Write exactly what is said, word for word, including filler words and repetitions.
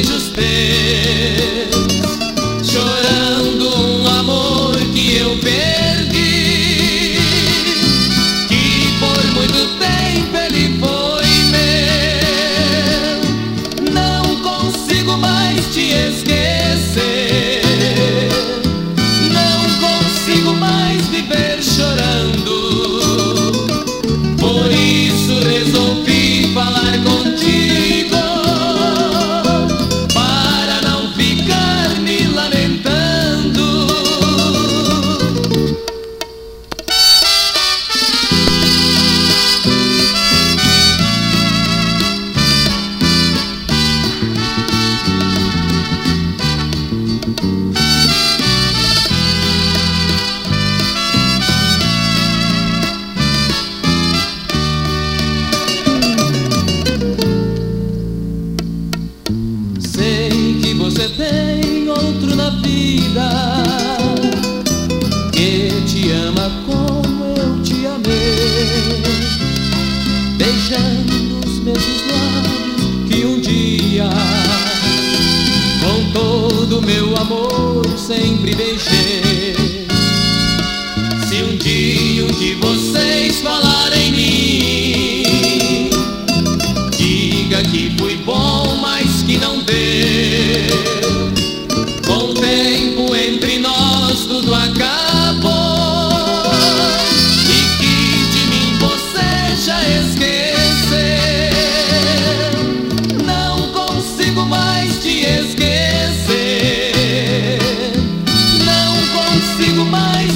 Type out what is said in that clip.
beijos teus, chorando um amor que eu perdi, que por muito tempo ele foi meu. Não consigo mais te esquecer, não consigo mais viver chorando. Por isso resolvi falar contigo, para não ficar me lamentando. Você tem outro na vida que te ama como eu te amei, beijando os mesmos lábios que um dia com todo o meu amor sempre beijei. Se um dia um de vocês falar em mim, diga que fui bom, mas que não deu. Com o tempo entre nós tudo acabou, e que de mim você já esqueceu. Não consigo mais te esquecer, não consigo mais